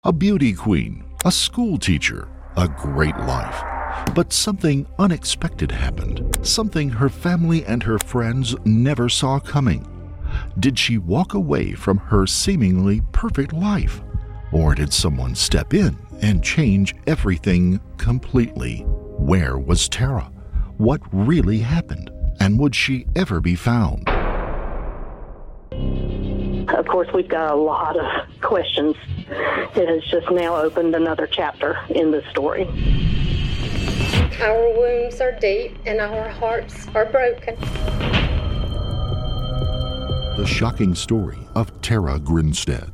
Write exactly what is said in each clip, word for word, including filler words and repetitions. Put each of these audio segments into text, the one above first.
A beauty queen, a school teacher, a great life. But something unexpected happened, something her family and her friends never saw coming. Did she walk away from her seemingly perfect life? Or did someone step in and change everything completely? Where was Tara? What really happened? And would she ever be found? Of course, we've got a lot of questions. It has just now opened another chapter in the story. Our wounds are deep and our hearts are broken. The shocking story of Tara Grinstead.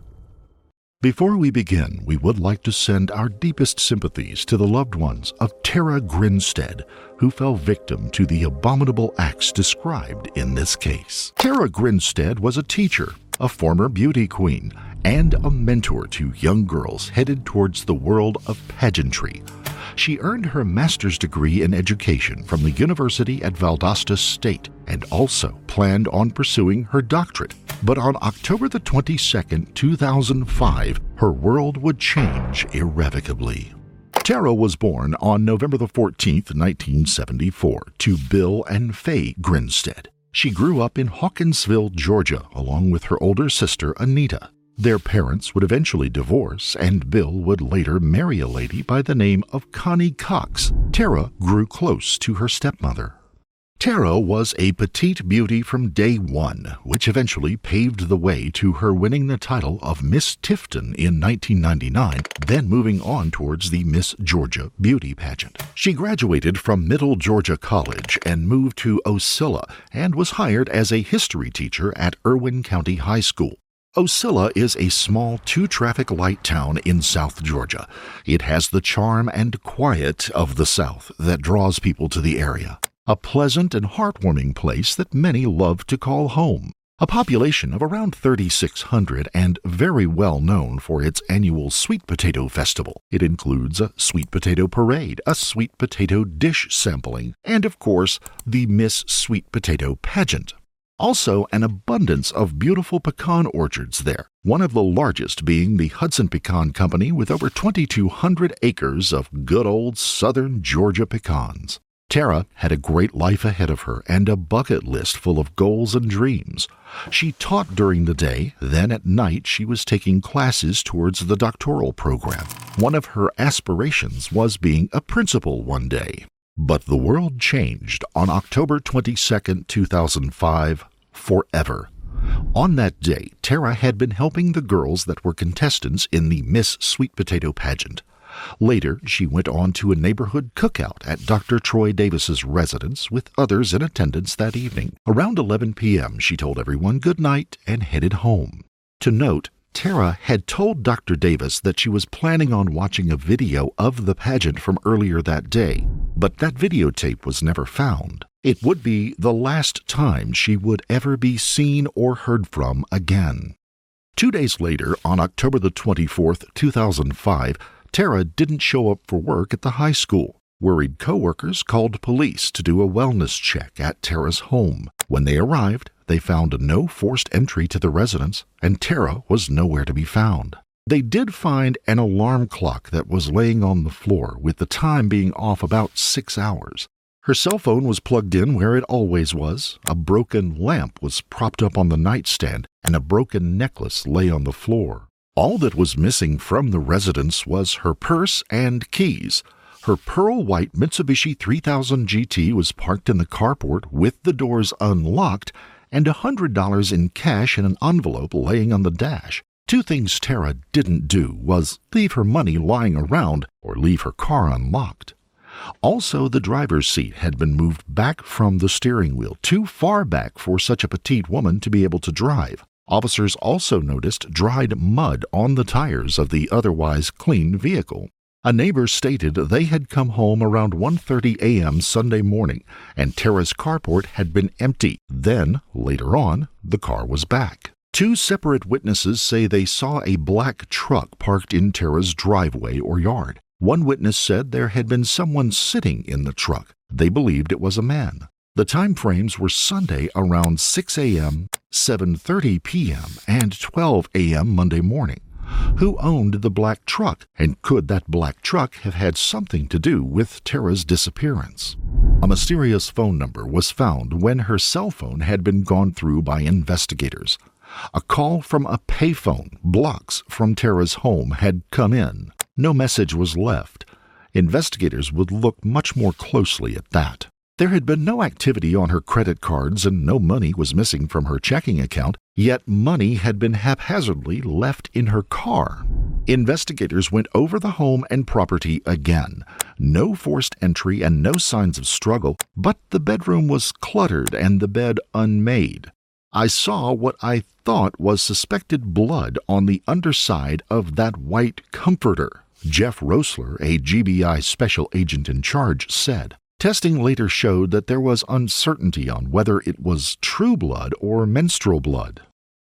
Before we begin, we would like to send our deepest sympathies to the loved ones of Tara Grinstead, who fell victim to the abominable acts described in this case. Tara Grinstead was a teacher, a former beauty queen, and a mentor to young girls headed towards the world of pageantry. She earned her master's degree in education from the University at Valdosta State and also planned on pursuing her doctorate. But on October the twenty-second, two thousand five, her world would change irrevocably. Tara was born on November the fourteenth, nineteen seventy-four, to Bill and Faye Grinstead. She grew up in Hawkinsville, Georgia, along with her older sister, Anita. Their parents would eventually divorce, and Bill would later marry a lady by the name of Connie Cox. Tara grew close to her stepmother. Tara was a petite beauty from day one, which eventually paved the way to her winning the title of Miss Tifton in nineteen ninety-nine, then moving on towards the Miss Georgia beauty pageant. She graduated from Middle Georgia College and moved to Ocilla and was hired as a history teacher at Irwin County High School. Ocilla is a small two-traffic light town in South Georgia. It has the charm and quiet of the South that draws people to the area. A pleasant and heartwarming place that many love to call home. A population of around thirty-six hundred and very well known for its annual Sweet Potato Festival. It includes a sweet potato parade, a sweet potato dish sampling, and of course, the Miss Sweet Potato pageant. Also, an abundance of beautiful pecan orchards there, one of the largest being the Hudson Pecan Company with over twenty-two hundred acres of good old southern Georgia pecans. Tara had a great life ahead of her and a bucket list full of goals and dreams. She taught during the day, then at night she was taking classes towards the doctoral program. One of her aspirations was being a principal one day. But the world changed on October twenty-second, two thousand five, forever. On that day, Tara had been helping the girls that were contestants in the Miss Sweet Potato pageant. Later, she went on to a neighborhood cookout at Doctor Troy Davis's residence with others in attendance that evening. Around eleven p.m., she told everyone good night and headed home. To note, Tara had told Doctor Davis that she was planning on watching a video of the pageant from earlier that day, but that videotape was never found. It would be the last time she would ever be seen or heard from again. Two days later, on October the twenty-fourth, two thousand five, Tara didn't show up for work at the high school. Worried coworkers called police to do a wellness check at Tara's home. When they arrived, they found no forced entry to the residence, and Tara was nowhere to be found. They did find an alarm clock that was laying on the floor, with the time being off about six hours. Her cell phone was plugged in where it always was, a broken lamp was propped up on the nightstand, and a broken necklace lay on the floor. All that was missing from the residence was her purse and keys. Her pearl-white Mitsubishi three thousand G T was parked in the carport with the doors unlocked, and one hundred dollars in cash in an envelope laying on the dash. Two things Tara didn't do was leave her money lying around or leave her car unlocked. Also, the driver's seat had been moved back from the steering wheel, too far back for such a petite woman to be able to drive. Officers also noticed dried mud on the tires of the otherwise clean vehicle. A neighbor stated they had come home around one thirty a.m. Sunday morning, and Tara's carport had been empty. Then, later on, the car was back. Two separate witnesses say they saw a black truck parked in Tara's driveway or yard. One witness said there had been someone sitting in the truck. They believed it was a man. The time frames were Sunday around six a.m., seven thirty p.m., and twelve a.m. Monday morning. Who owned the black truck, and could that black truck have had something to do with Tara's disappearance? A mysterious phone number was found when her cell phone had been gone through by investigators. A call from a payphone blocks from Tara's home had come in. No message was left. Investigators would look much more closely at that. There had been no activity on her credit cards and no money was missing from her checking account, yet money had been haphazardly left in her car. Investigators went over the home and property again. No forced entry and no signs of struggle, but the bedroom was cluttered and the bed unmade. I saw what I thought was suspected blood on the underside of that white comforter, Jeff Rosler, a G B I special agent in charge, said. Testing later showed that there was uncertainty on whether it was true blood or menstrual blood.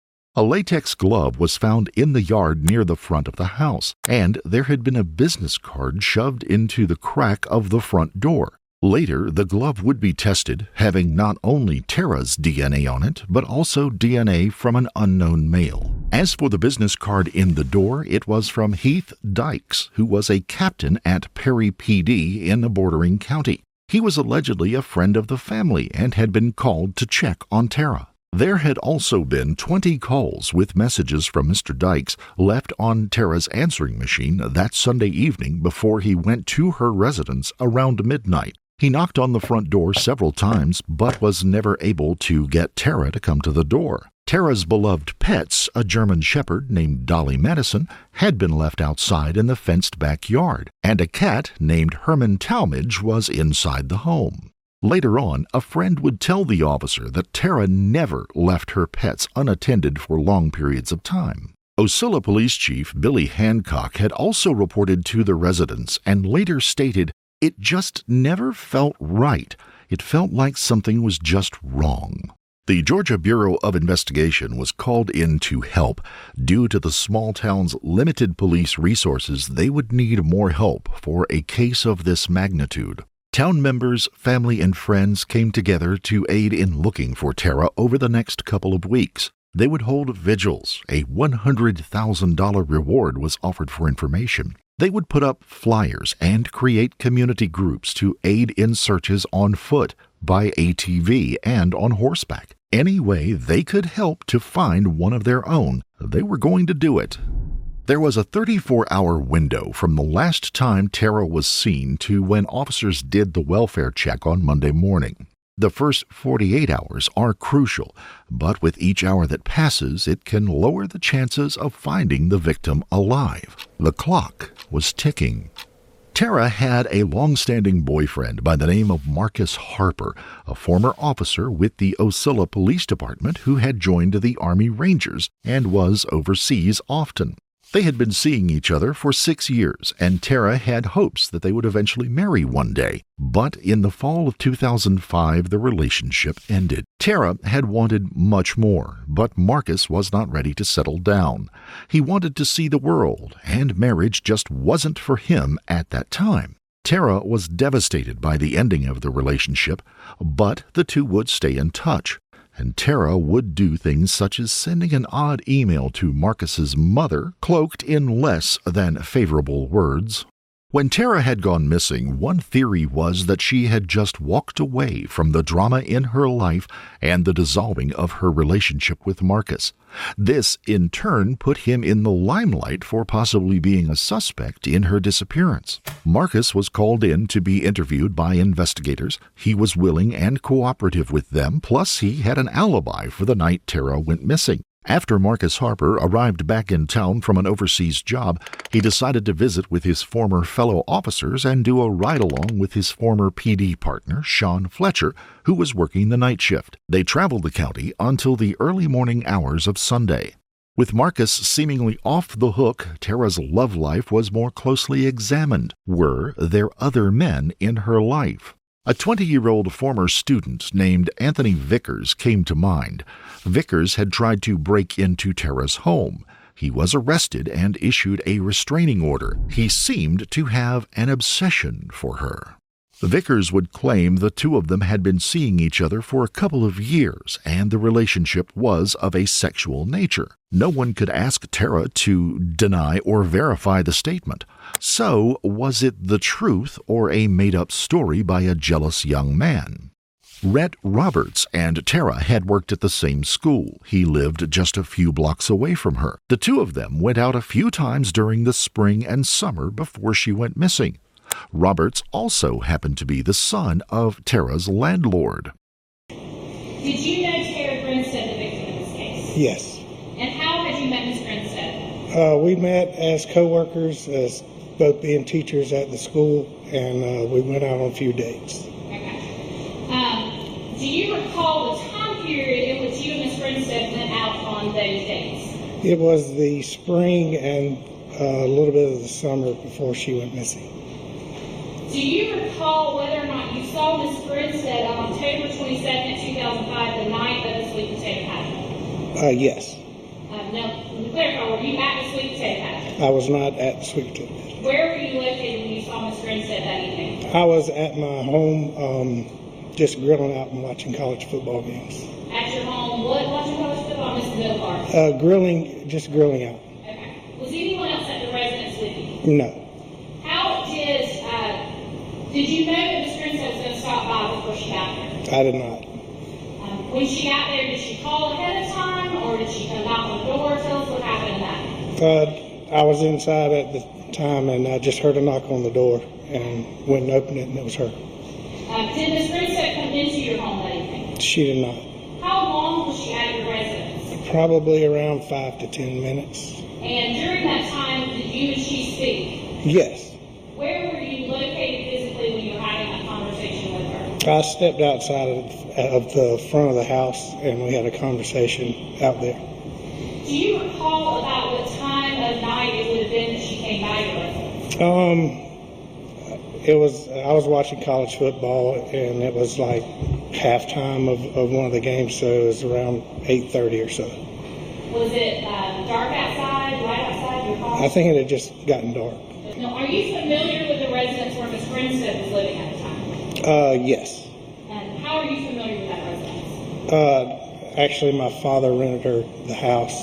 A latex glove was found in the yard near the front of the house, and there had been a business card shoved into the crack of the front door. Later, the glove would be tested, having not only Tara's D N A on it, but also D N A from an unknown male. As for the business card in the door, it was from Heath Dykes, who was a captain at Perry P D in a bordering county. He was allegedly a friend of the family and had been called to check on Tara. There had also been twenty calls with messages from Mister Dykes left on Tara's answering machine that Sunday evening before he went to her residence around midnight. He knocked on the front door several times, but was never able to get Tara to come to the door. Tara's beloved pets, a German shepherd named Dolly Madison, had been left outside in the fenced backyard, and a cat named Herman Talmadge was inside the home. Later on, a friend would tell the officer that Tara never left her pets unattended for long periods of time. Ocilla Police Chief Billy Hancock had also reported to the residents and later stated, "It just never felt right. It felt like something was just wrong." The Georgia Bureau of Investigation was called in to help. Due to the small town's limited police resources, they would need more help for a case of this magnitude. Town members, family, and friends came together to aid in looking for Tara over the next couple of weeks. They would hold vigils. A one hundred thousand dollars reward was offered for information. They would put up flyers and create community groups to aid in searches on foot, by A T V, and on horseback. Any way they could help to find one of their own, they were going to do it. There was a thirty-four hour window from the last time Tara was seen to when officers did the welfare check on Monday morning. The first forty-eight hours are crucial, but with each hour that passes, it can lower the chances of finding the victim alive. The clock was ticking. Tara had a long-standing boyfriend by the name of Marcus Harper, a former officer with the Ocilla Police Department who had joined the Army Rangers and was overseas often. They had been seeing each other for six years, and Tara had hopes that they would eventually marry one day. But in the fall of two thousand five, the relationship ended. Tara had wanted much more, but Marcus was not ready to settle down. He wanted to see the world, and marriage just wasn't for him at that time. Tara was devastated by the ending of the relationship, but the two would stay in touch. And Tara would do things such as sending an odd email to Marcus's mother, cloaked in less than favorable words. When Tara had gone missing, one theory was that she had just walked away from the drama in her life and the dissolving of her relationship with Marcus. This, in turn, put him in the limelight for possibly being a suspect in her disappearance. Marcus was called in to be interviewed by investigators. He was willing and cooperative with them, plus he had an alibi for the night Tara went missing. After Marcus Harper arrived back in town from an overseas job, he decided to visit with his former fellow officers and do a ride-along with his former P D partner, Sean Fletcher, who was working the night shift. They traveled the county until the early morning hours of Sunday. With Marcus seemingly off the hook, Tara's love life was more closely examined. Were there other men in her life? A twenty-year-old former student named Anthony Vickers came to mind. Vickers had tried to break into Tara's home. He was arrested and issued a restraining order. He seemed to have an obsession for her. Vickers would claim the two of them had been seeing each other for a couple of years, and the relationship was of a sexual nature. No one could ask Tara to deny or verify the statement. So, was it the truth or a made-up story by a jealous young man? Rhett Roberts and Tara had worked at the same school. He lived just a few blocks away from her. The two of them went out a few times during the spring and summer before she went missing. Roberts also happened to be the son of Tara's landlord. Did you know Tara Grinstead, the victim in this case? Yes. And how had you met Miss Grinstead? Uh, we met as co-workers, as both being teachers at the school, and uh, we went out on a few dates. Okay. Um, do you recall the time period in which you and Miss Grinstead went out on those dates? It was the spring and uh, a little bit of the summer before she went missing. Do you recall whether or not you saw Miss Grinstead on October twenty-second, two thousand five, the night of the sweet potato pageant? Uh, yes. Um, now, to clarify, were you at the sweet potato pageant? I was not at the sweet potato pageant. Where were you located when you saw Miss Grinstead that evening? I was at my home, um, just grilling out and watching college football games. At your home, what watching college football, Miss Millar? Uh, grilling, just grilling out. Okay. Was anyone else at the residence with you? No. How did, uh, did you know that Miss Grinstead was going to stop by before she got there? I did not. Um, when she got there, did she call ahead of time, or did she come knock on the door? Tell us what happened that. Uh, I was inside at the time, and I just heard a knock on the door, and went and opened it, and it was her. Um, did Miss Grinstead come into your home that evening? She did not. How long was she at your residence? Probably around five to ten minutes. And during that time, did you and she speak? Yes. Where were you located physically when you were having that conversation with her? I stepped outside of, of the front of the house, and we had a conversation out there. Do you recall about what time of night it would have been that she came by your residence? Um, it was, I was watching college football, and it was like halftime of, of one of the games, so it was around eight thirty or so. Was it um, dark outside, light outside your home? I think it had just gotten dark. Now, are you familiar with the residence where Miss Grinstead was living at the time? Uh, yes. And how are you familiar with that residence? Uh, actually, my father rented her the house.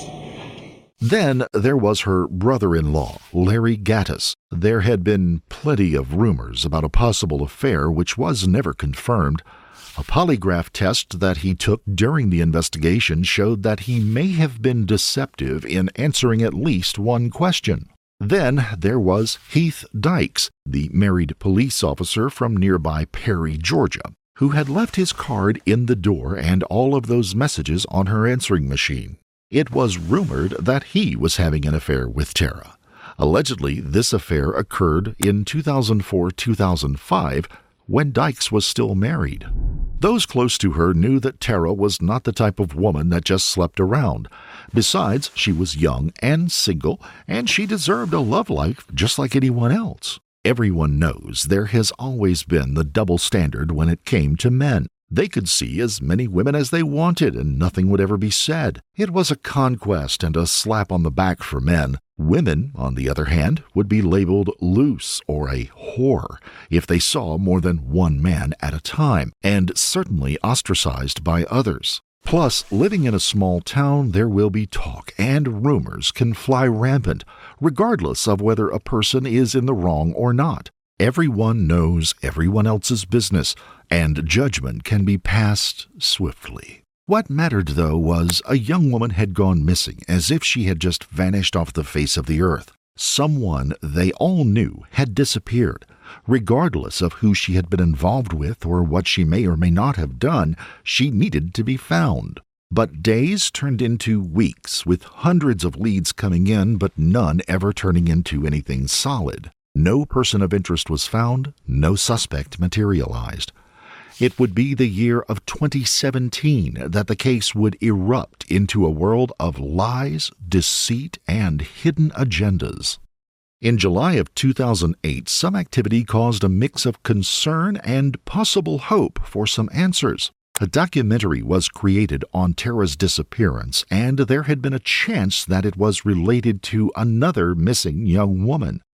Then there was her brother-in-law, Larry Gattis. There had been plenty of rumors about a possible affair which was never confirmed. A polygraph test that he took during the investigation showed that he may have been deceptive in answering at least one question. Then there was Heath Dykes, the married police officer from nearby Perry, Georgia, who had left his card in the door and all of those messages on her answering machine. It was rumored that he was having an affair with Tara. Allegedly, this affair occurred in two thousand four to two thousand five, when Dykes was still married. Those close to her knew that Tara was not the type of woman that just slept around. Besides, she was young and single, and she deserved a love life just like anyone else. Everyone knows there has always been the double standard when it came to men. They could see as many women as they wanted, and nothing would ever be said. It was a conquest and a slap on the back for men. Women, on the other hand, would be labeled loose or a whore if they saw more than one man at a time, and certainly ostracized by others. Plus, living in a small town, there will be talk, and rumors can fly rampant, regardless of whether a person is in the wrong or not. Everyone knows everyone else's business, and judgment can be passed swiftly. What mattered, though, was a young woman had gone missing, as if she had just vanished off the face of the earth. Someone they all knew had disappeared. Regardless of who she had been involved with or what she may or may not have done, she needed to be found. But days turned into weeks, with hundreds of leads coming in, but none ever turning into anything solid. No person of interest was found, no suspect materialized. It would be the year of twenty seventeen that the case would erupt into a world of lies, deceit, and hidden agendas. In July of two thousand eight, some activity caused a mix of concern and possible hope for some answers. A documentary was created on Tara's disappearance, and there had been a chance that it was related to another missing young woman.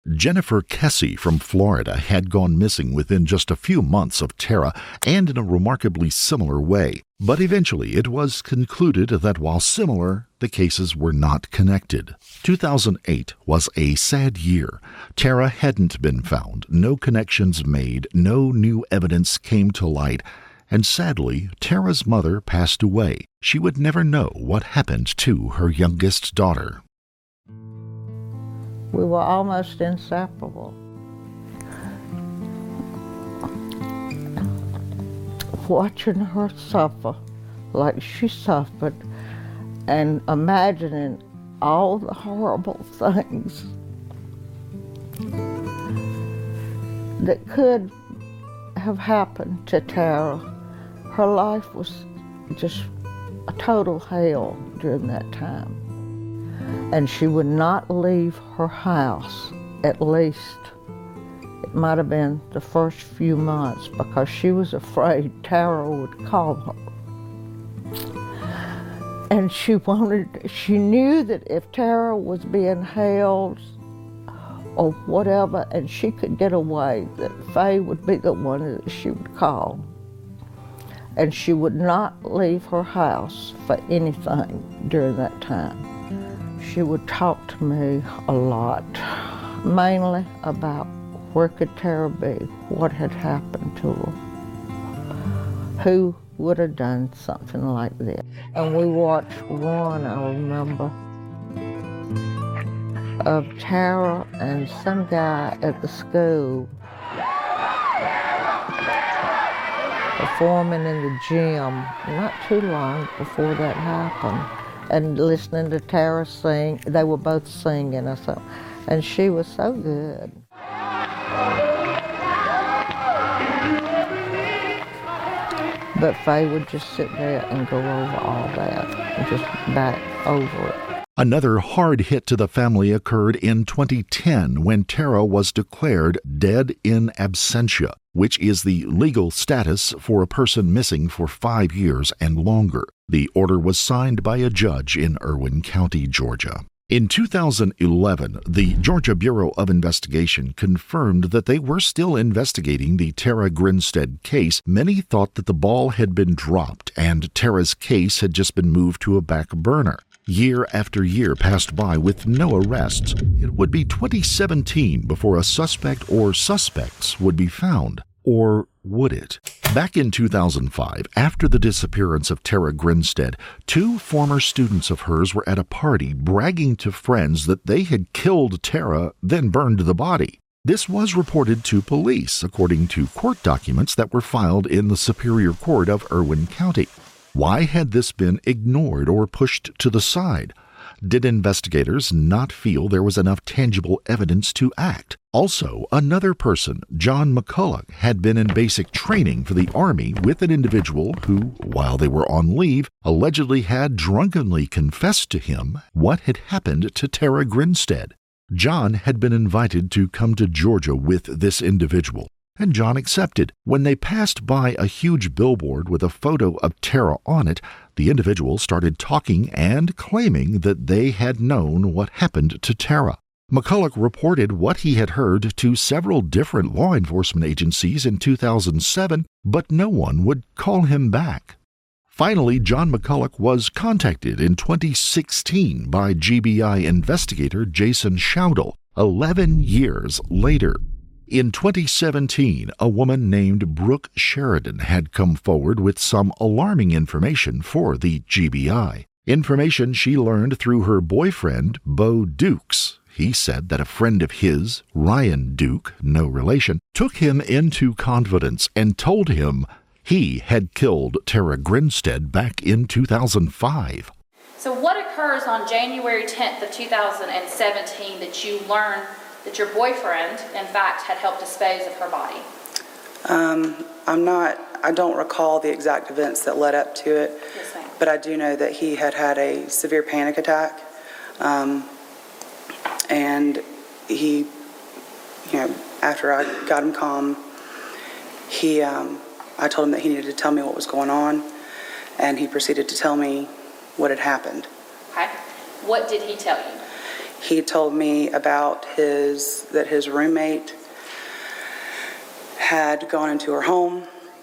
Jennifer Kessie from Florida had gone missing within just a few months of Tara, and in a remarkably similar way. But eventually it was concluded that while similar, the cases were not connected. two thousand eight was a sad year. Tara hadn't been found, no connections made, no new evidence came to light, and sadly, Tara's mother passed away. She would never know what happened to her youngest daughter. We were almost inseparable. Watching her suffer like she suffered and imagining all the horrible things that could have happened to Tara. Her life was just a total hell during that time. And she would not leave her house, at least. It might have been the first few months, because she was afraid Tara would call her. And she wanted, she knew that if Tara was being held or whatever, and she could get away, that Faye would be the one that she would call. And she would not leave her house for anything during that time. She would talk to me a lot, mainly about where could Tara be, what had happened to her, who would have done something like this. And we watched one, I remember, of Tara and some guy at the school performing in the gym not too long before that happened, and listening to Tara sing. They were both singing or something, and she was so good. But Faye would just sit there and go over all that and just back over it. Another hard hit to the family occurred in twenty ten when Tara was declared dead in absentia, which is the legal status for a person missing for five years and longer. The order was signed by a judge in Irwin County, Georgia. In two thousand eleven, the Georgia Bureau of Investigation confirmed that they were still investigating the Tara Grinstead case. Many thought that the ball had been dropped and Tara's case had just been moved to a back burner. Year after year passed by with no arrests. It would be twenty seventeen before a suspect or suspects would be found. Or would it? Back in two thousand five, after the disappearance of Tara Grinstead, two former students of hers were at a party bragging to friends that they had killed Tara, then burned the body. This was reported to police, according to court documents that were filed in the Superior Court of Irwin County. Why had this been ignored or pushed to the side? Did investigators not feel there was enough tangible evidence to act? Also, another person, John McCulloch, had been in basic training for the Army with an individual who, while they were on leave, allegedly had drunkenly confessed to him what had happened to Tara Grinstead. John had been invited to come to Georgia with this individual, and John accepted. When they passed by a huge billboard with a photo of Tara on it, the individual started talking and claiming that they had known what happened to Tara. McCulloch reported what he had heard to several different law enforcement agencies in two thousand seven, but no one would call him back. Finally, John McCulloch was contacted in twenty sixteen by G B I investigator Jason Schaudel, eleven years later. In twenty seventeen, a woman named Brooke Sheridan had come forward with some alarming information for the G B I. Information she learned through her boyfriend, Bo Dukes. He said that a friend of his, Ryan Duke, no relation, took him into confidence and told him he had killed Tara Grinstead back in two thousand five. So what occurs on January tenth of two thousand seventeen that you learn that your boyfriend, in fact, had helped dispose of her body? Um, I'm not, I don't recall the exact events that led up to it, Yes, ma'am. but I do know that he had had a severe panic attack, um, and he, you know, after I got him calm, he, um, I told him that he needed to tell me what was going on, and he proceeded to tell me what had happened. Okay. What did he tell you? he told me about his, that his roommate had gone into her home,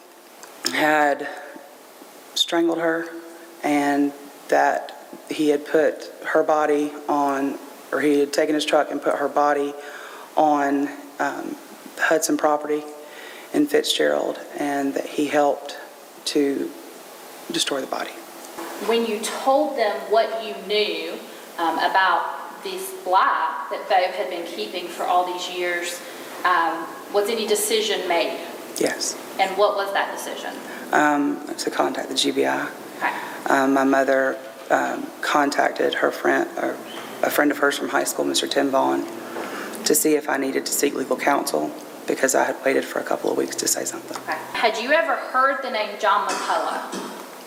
had strangled her, and that he had put her body on, or he had taken his truck and put her body on um, Hudson property in Fitzgerald, and that he helped to destroy the body. When you told them what you knew um, about this lie that Bo had been keeping for all these years, um, was any decision made? Yes. And what was that decision? Um, to contact the G B I. Okay. Um, my mother um, contacted her friend, or a friend of hers from high school, Mister Tim Vaughn, to see if I needed to seek legal counsel, because I had waited for a couple of weeks to say something. Okay. Had you ever heard the name John McCullough?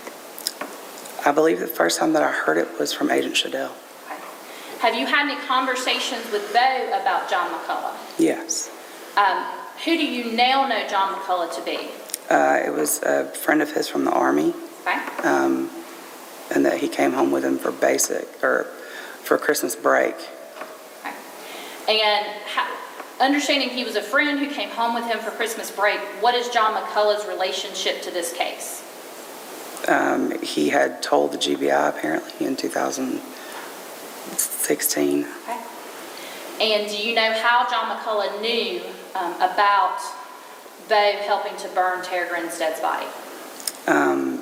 I believe the first time that I heard it was from Agent Shadell. Okay. Have you had any conversations with Bo about John McCullough? Yes. Um, who do you now know John McCullough to be? Uh, it was a friend of his from the Army, Okay. um, and that he came home with him for basic, or for Christmas break. Okay. And ha- understanding he was a friend who came home with him for Christmas break, what is John McCullough's relationship to this case? Um, he had told the G B I apparently in two thousand sixteen. Okay. And do you know how John McCullough knew um, about Bo helping to burn Tara Grinstead's body? Um,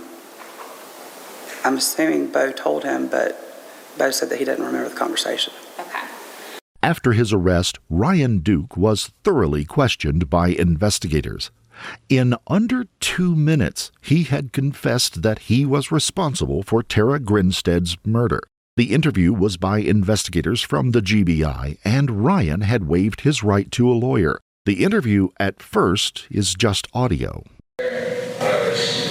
I'm assuming Bo told him, but Bo said that he didn't remember the conversation. Okay. After his arrest, Ryan Duke was thoroughly questioned by investigators. In under two minutes, he had confessed that he was responsible for Tara Grinstead's murder. The interview was by investigators from the G B I, and Ryan had waived his right to a lawyer. The interview at first is just audio. I was,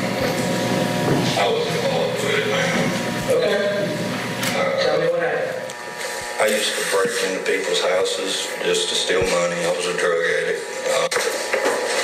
I was involved with it, man. Okay. Uh, Tell me what happened. I used to break into people's houses just to steal money. I was a drug addict. Uh,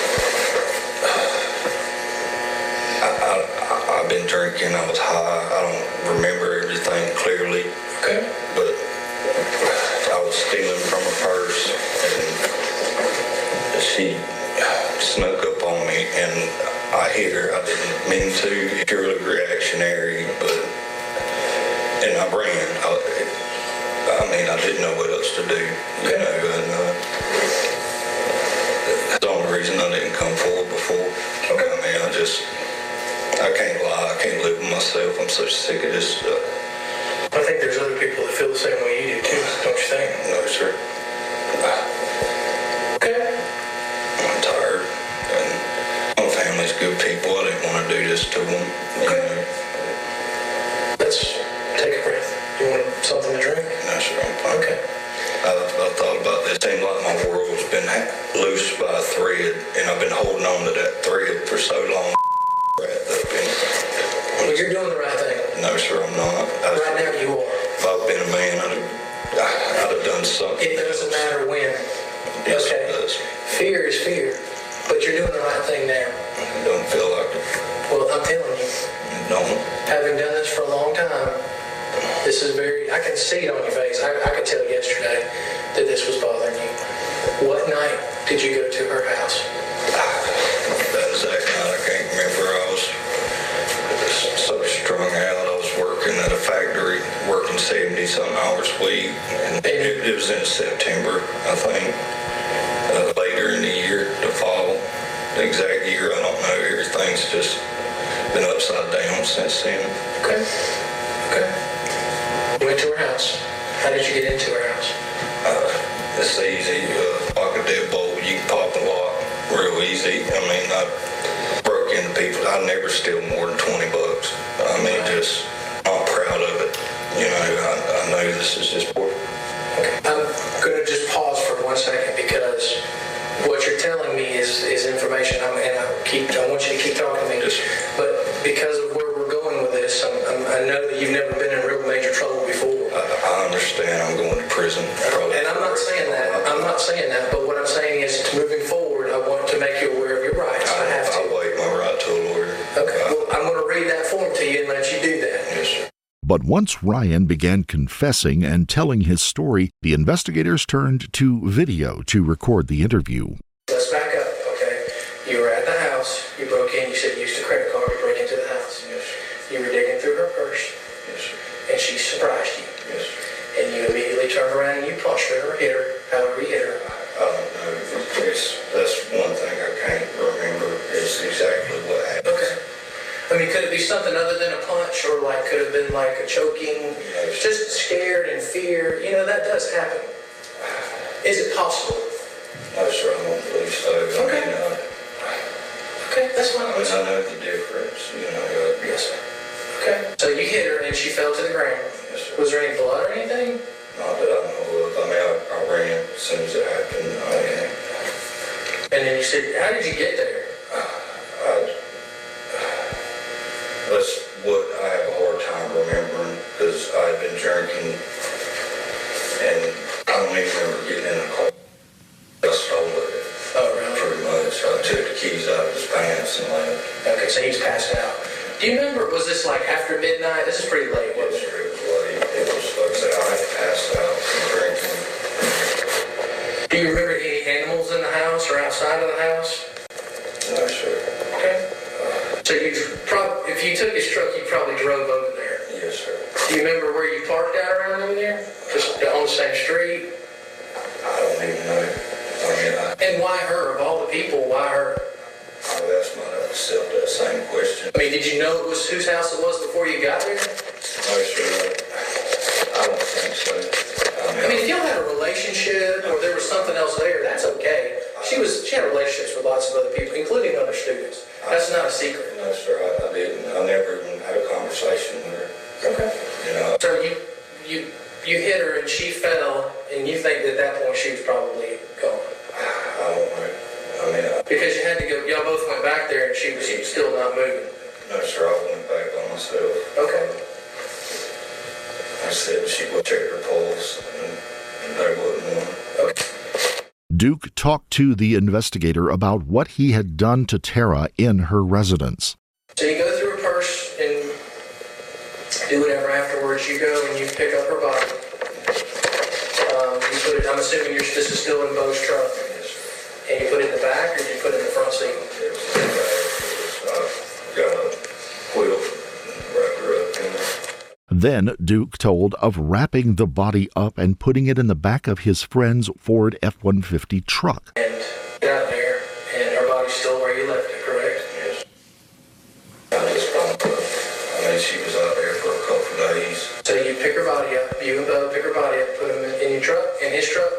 I, I, I've been drinking. I was high. I don't remember everything clearly. Okay. But I was stealing from a purse, and she snuck up on me, and I hit her. I didn't mean to. Purely reactionary, but and I ran. I, I mean, I didn't know what else to do, you know. And uh, that's the only reason I didn't come forward before. Okay. I mean, I just, I can't lie. I can't live with myself. I'm so sick of this stuff. I think there's other people that feel the same way you do too, don't you think? No, sir. Okay. I'm tired, and my family's good people. I didn't want to do this to them. You Okay. know. Let's take a breath. You want something to drink? No, sir, I'm fine. Okay. I, I thought about this. It seemed like my world's been loose by a thread, and I've been holding on to that thread for so long. Well, you're doing the right thing. No, sir, I'm not. I, Right now you are. If I'd been a man, I'd have, I'd have done something. It doesn't matter when. Yes, Okay. it does. Fear is fear, but you're doing the right thing now. It don't feel like it. Well, I'm telling you, It don't. having done this for a long time, this is very, I can see it on your face. I, I could tell yesterday that this was bothering you. What night did you go to her house? That exact night, I can't remember. I was so strung out. I was working at a factory, working seventy-something hours a week. And it, it was in September, I think, uh, later in the year, the fall. The exact year, I don't know. Everything's just been upside down since then. Okay. Okay. You went to her house. How did you get into her house? Uh, it's easy. Uh, like a deadbolt, you can pop the lock real easy. I mean, I broke into people. I never steal more than twenty bucks. I mean, just not proud of it. You know, I, I know this is just poor. Okay. I'm going to just pause for one second because what you're telling me is, is information, I'm, and I keep I want you to keep talking to me. Yes. But because of where we're going with this, I'm, I'm, I know that you've never been in real major trouble before. I, I understand. I'm going to prison. Probably. And I'm not saying that. I'm not saying that. But what I'm saying is, moving forward, I want to make you aware of your rights. I have to. I waive my right to a lawyer. Okay. Well, I'm going to read that form to you and let you do that. Yes, sir. But once Ryan began confessing and telling his story, the investigators turned to video to record the interview. Let's back up, okay? You were at the house, you broke in, you said you used a credit card to break into the house. Yes, You were digging through her purse, yes, sir. and she surprised you. Yes, And you immediately turned around and you punched her or hit her, however you hit her. I don't know. It's, that's one thing I can't remember is exactly what happened. Okay. I mean, could it be something other than a punch, or like could have been like a choking, Yes. just scared and fear? You know, that does happen. Is it possible? No, sir, I don't believe so. I Okay. mean, uh, Okay, that's fine. I mean, I know the difference, you know. uh, Yes, sir. Okay. So you hit her and she fell to the ground. Yes, sir. Was there any blood or anything? Not that I know of. I mean, I, I ran as soon as it happened. I, And then you said, how did you get there? I, that's what I have a hard time remembering because I had been drinking and I don't even remember getting in the car. I stole it. Oh, really? Pretty much. I took the keys out of his pants and left. Okay, so he's passed out. Do you remember, was this like after midnight? This is pretty late, It was wasn't it? really late. It was, like I said, I had passed out from drinking. Do you remember any animals in the house or outside of the house? No, sir. Okay. So you probably, if you took his truck, you probably drove over there. Yes, sir. Do you remember where you parked at around over there? Just on the same street? I don't even know. I mean, I, And why her? Of all the people, why her? I would ask myself that same question. I mean, did you know it was whose house it was before you got there? No, sir. I don't think so. I mean, if y'all had a relationship or there was something else there, that's okay. She was she had relationships with lots of other people, including other students. That's not a secret. No, sir, I, I didn't. I never even had a conversation with her. Okay. You know, So you you you hit her and she fell, and you think that at that point she was probably gone I don't know. I mean, I, because you had to go. Y'all both went back there, and she was still not moving. no, sir, I went back by myself. Okay. I said she would check her pulse, and, and there wasn't one. Okay. Duke talked to the investigator about what he had done to Tara in her residence. So you go through her purse and do whatever afterwards. You go and you pick up her body. Um, you put it. I'm assuming you're, this is still in Bo's truck. And you put it in the back, or you put it in the front seat? It was in the bag. It was, I got a quilt and wrapped her up in there. Then Duke told of wrapping the body up and putting it in the back of his friend's Ford F one fifty truck. And down there, and her body's still where you left it, correct? Yes. I just bumped her. I mean, she was out there for a couple of days. So you pick her body up, you and Bo pick her body up, put him in your truck, in his truck?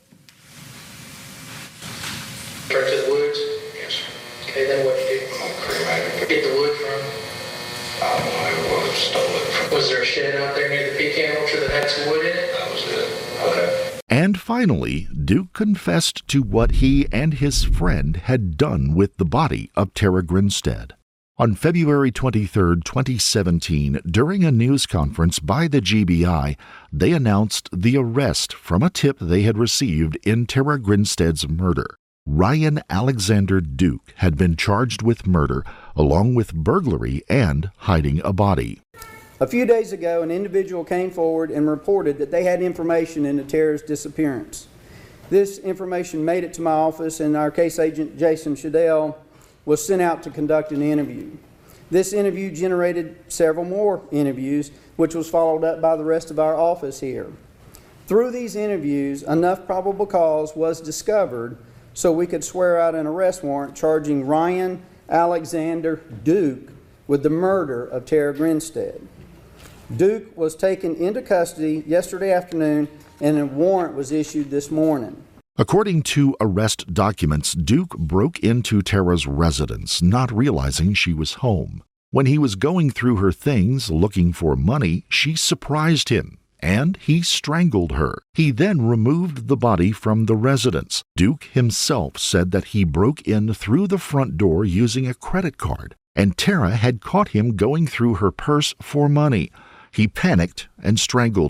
Turn to the woods? Yes. Okay, then what you do? I cremated. Get the wood from? I don't know what stole it from. Was there a shed out there near the pecan orchard that had some wood in it? That was it. Okay. And finally, Duke confessed to what he and his friend had done with the body of Tara Grinstead. On February twenty-third, twenty seventeen, during a news conference by the G B I, they announced the arrest from a tip they had received in Tara Grinstead's murder. Ryan Alexander Duke had been charged with murder, along with burglary and hiding a body. A few days ago, an individual came forward and reported that they had information into Tara's disappearance. This information made it to my office, and our case agent, Jason Shadell, was sent out to conduct an interview. This interview generated several more interviews, which was followed up by the rest of our office here. Through these interviews, enough probable cause was discovered so we could swear out an arrest warrant charging Ryan Alexander Duke with the murder of Tara Grinstead. Duke was taken into custody yesterday afternoon, and a warrant was issued this morning. According to arrest documents, Duke broke into Tara's residence, not realizing she was home. When he was going through her things looking for money, she surprised him, and he strangled her. He then removed the body from the residence. Duke himself said that he broke in through the front door using a credit card, and Tara had caught him going through her purse for money. He panicked and strangled her.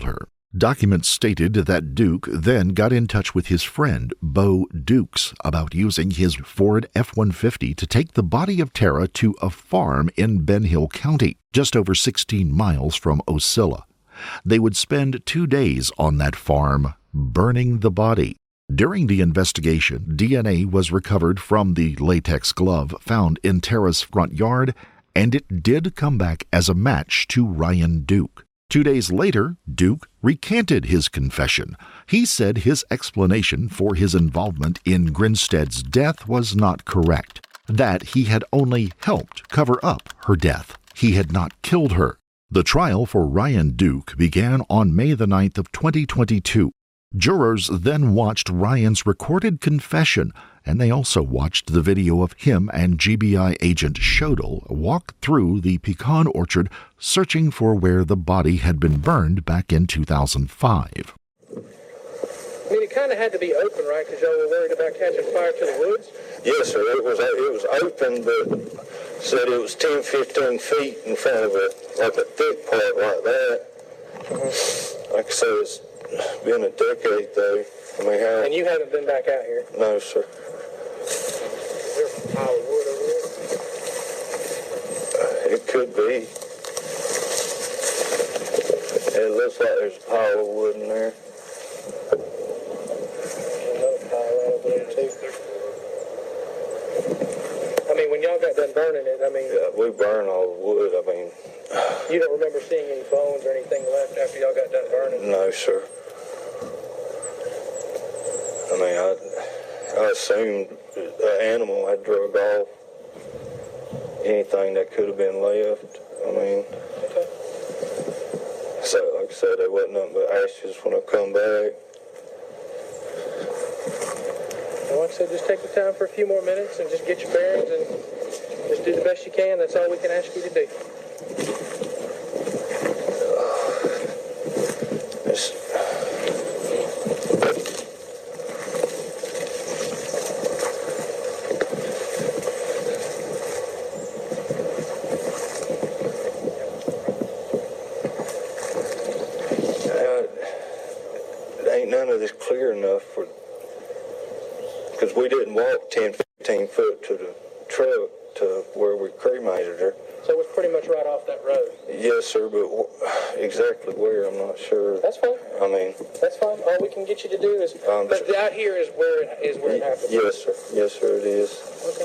Documents stated that Duke then got in touch with his friend, Bo Dukes, about using his Ford F one fifty to take the body of Tara to a farm in Ben Hill County, just over sixteen miles from Ocilla. They would spend two days on that farm, burning the body. During the investigation, D N A was recovered from the latex glove found in Tara's front yard, and it did come back as a match to Ryan Duke. Two days later, Duke recanted his confession. He said his explanation for his involvement in Grinstead's death was not correct, that he had only helped cover up her death. He had not killed her. The trial for Ryan Duke began on May the ninth of twenty twenty-two. Jurors then watched Ryan's recorded confession, and they also watched the video of him and G B I agent Shodel walk through the pecan orchard searching for where the body had been burned back in two thousand five. I mean, it kind of had to be open, right, because y'all were worried about catching fire to the woods? Yes, sir. It was it was open, but said it was ten, fifteen feet in front of a, like a thick part like that. Mm-hmm. Like I said, it's been a decade, though. I mean, how... And you haven't been back out here? No, sir. Is there a pile of wood over there? Uh, it could be. It looks like there's a pile of wood in there. Another pile right over there, too. I mean, when y'all got done burning it, I mean... Yeah, we burned all the wood, I mean... You don't remember seeing any bones or anything left after y'all got done burning? No, sir. I mean, I, I assumed the animal had drug off anything that could have been left. I mean, okay. So, like I said, there wasn't nothing but ashes when I come back. Well, like I said, just take the time for a few more minutes and just get your bearings and just do the best you can. That's all we can ask you to do. It's, none of this clear enough for, because we didn't walk ten, fifteen foot to the truck to where we cremated her. So it was pretty much right off that road? Yes, sir, but w- exactly where, I'm not sure. That's fine. I mean... That's fine. All we can get you to do is... Um, but out here is where it, is where it happened? Yes, sir. Yes, sir, it is. Okay.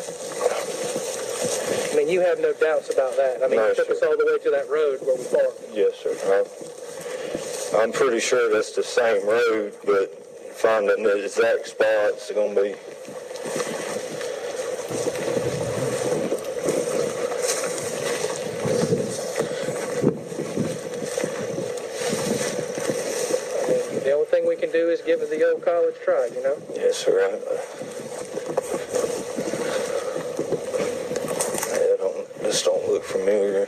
I mean, you have no doubts about that. I mean, no, you took sir. us all the way to that road where we parked. Yes, sir. I, I'm pretty sure that's the same road, but finding the exact spot's going to be... The only thing we can do is give it the old college try, you know? Yes, sir. I, I don't, this don't look familiar.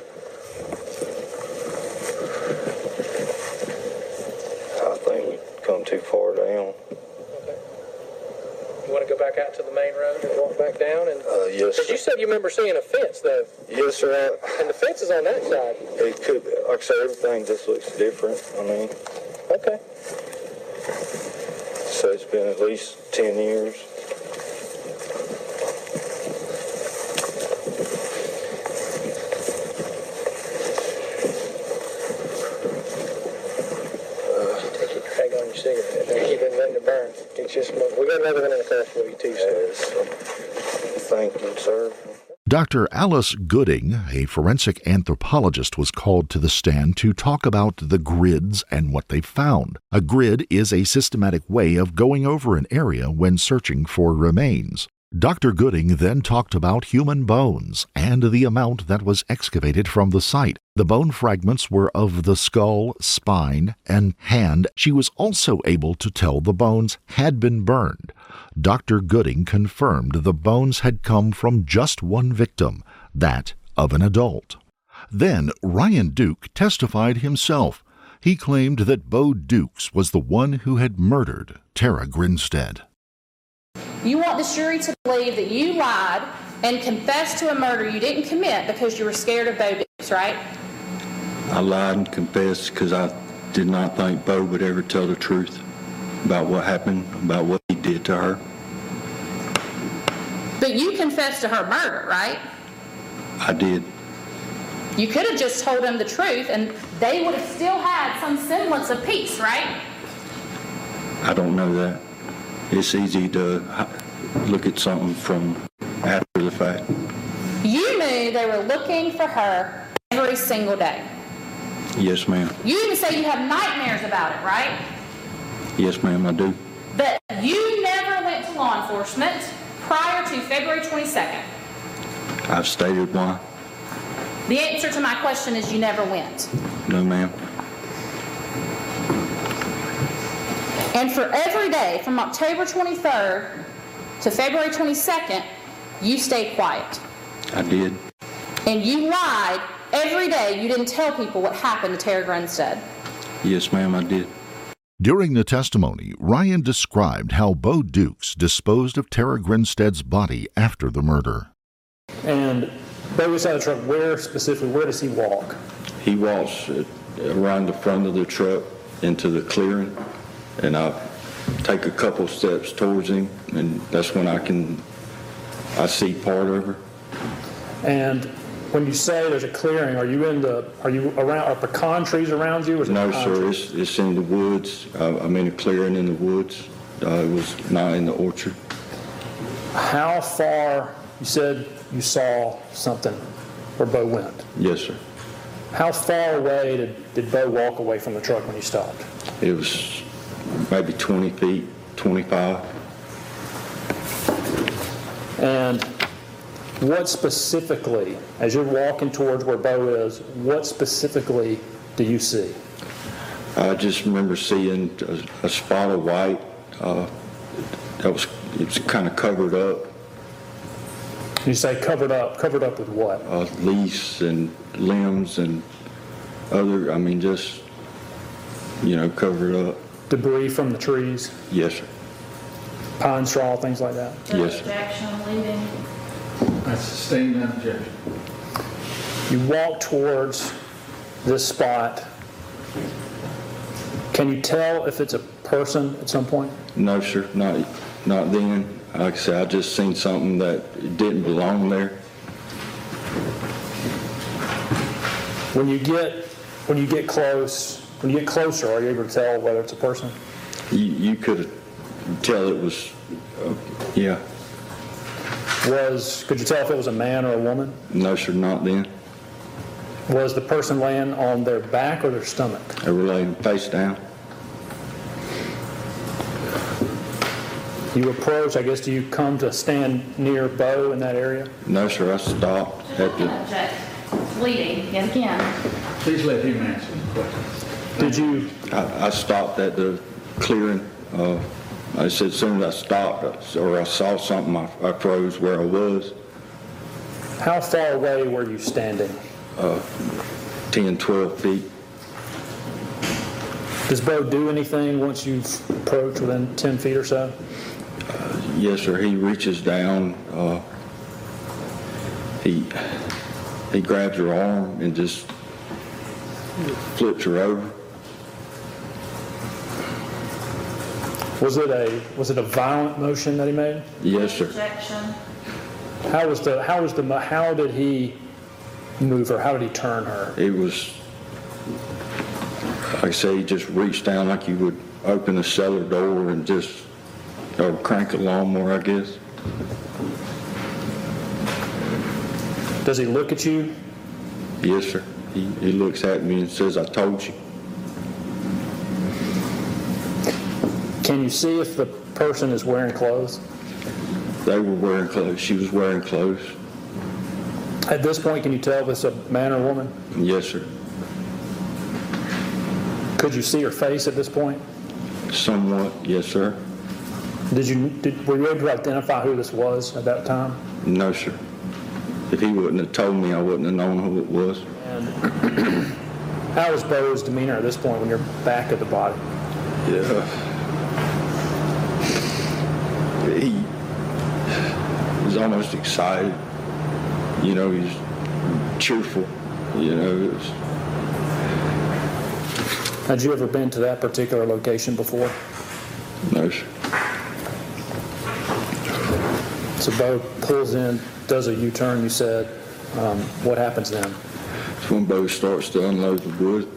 I think we've come too far down. Okay. You want to go back out to the main road and walk back down? And uh, yes, because you said you remember seeing a fence, though. Yes, sir. I, and the fence is on that side. It could be. Like I said, everything just looks different. I mean... Okay. So it's been at least ten years. Uh, take your drag on your cigarette. Don't keep it letting it burn. It's just, we got another one in the car for you, too, sir. Yes. Thank you, sir. Doctor Alice Gooding, a forensic anthropologist, was called to the stand to talk about the grids and what they found. A grid is a systematic way of going over an area when searching for remains. Doctor Gooding then talked about human bones and the amount that was excavated from the site. The bone fragments were of the skull, spine, and hand. She was also able to tell the bones had been burned. Doctor Gooding confirmed the bones had come from just one victim, that of an adult. Then Ryan Duke testified himself. He claimed that Bo Dukes was the one who had murdered Tara Grinstead. You want the jury to believe that you lied and confessed to a murder you didn't commit because you were scared of Bo Dukes, right? I lied and confessed because I did not think Bo would ever tell the truth about what happened, about what he did to her. But you confessed to her murder, right? I did. You could have just told him the truth and they would have still had some semblance of peace, right? I don't know that. It's easy to look at something from after the fact. You knew they were looking for her every single day. Yes, ma'am. You even say you have nightmares about it, right? Yes, ma'am, I do. But you never went to law enforcement prior to February twenty-second. I've stated why. The answer to my question is you never went. No, ma'am. And for every day from October twenty-third to February twenty-second, you stayed quiet. I did. And you lied every day. You didn't tell people what happened to Tara Grinstead. Yes, ma'am, I did. During the testimony, Ryan described how Bo Dukes disposed of Tara Grinstead's body after the murder. And Bo was out of the truck. Where specifically, where does he walk? He walks uh, around the front of the truck into the clearing, and I take a couple steps towards him, and that's when I can, I see part of her. And when you say there's a clearing, are you in the, are you around, are pecan trees around you? Or is it no, pecan sir, trees? it's, it's in the woods. Uh, I'm in a clearing in the woods. Uh, it was not in the orchard. How far, you said you saw something where Bo went? Yes, sir. How far away did, did Bo walk away from the truck when you stopped? It was maybe twenty feet, twenty-five. And what specifically, as you're walking towards where Bo is, what specifically do you see? I just remember seeing a, a spot of white uh, that was, it was kind of covered up. You say covered up, covered up with what? Uh, leaves and limbs and other, I mean, just, you know, covered up. Debris from the trees? Yes, sir. Pine straw, things like that? Yes, sir. Objection, leaving. I sustain that objection. You walk towards this spot. Can you tell if it's a person at some point? No, sir, not, not then. Like I said, I just seen something that didn't belong there. When you get, when you get close, when you get closer, are you able to tell whether it's a person? You, you could tell it was, uh, yeah. Was, could you tell if it was a man or a woman? No, sir, not then. Was the person laying on their back or their stomach? They were laying face down. You approach, I guess, do you come to stand near Bo in that area? No, sir, I stopped at the... Object. Leading, yet again. Please let him answer the question. Did you? I, I stopped at the clearing. Uh, I said as soon as I stopped or I saw something, I, I froze where I was. How far away were you standing? Uh, ten, twelve feet. Does Bo do anything once you've approached within ten feet or so? Uh, yes, sir. He reaches down. Uh, he he grabs her arm and just flips her over. Was it a was it a violent motion that he made? Yes, sir. Objection. How was the how was the how did he move her? How did he turn her? It was, like I say, he just reached down like you would open a cellar door and just or crank a lawnmower, I guess. Does he look at you? Yes, sir. He, he looks at me and says, "I told you." Can you see if the person is wearing clothes? They were wearing clothes. She was wearing clothes. At this point, can you tell if it's a man or woman? Yes, sir. Could you see her face at this point? Somewhat, yes, sir. Did you did, were you able to identify who this was at that time? No, sir. If he wouldn't have told me, I wouldn't have known who it was. And how was Bo's demeanor at this point when you're back at the body? Yeah. He was almost excited. You know, he's cheerful. You know, it was... Had you ever been to that particular location before? No, sir. So Bo pulls in, does a U-turn, you said. Um, what happens then? It's when Bo starts to unload the wood.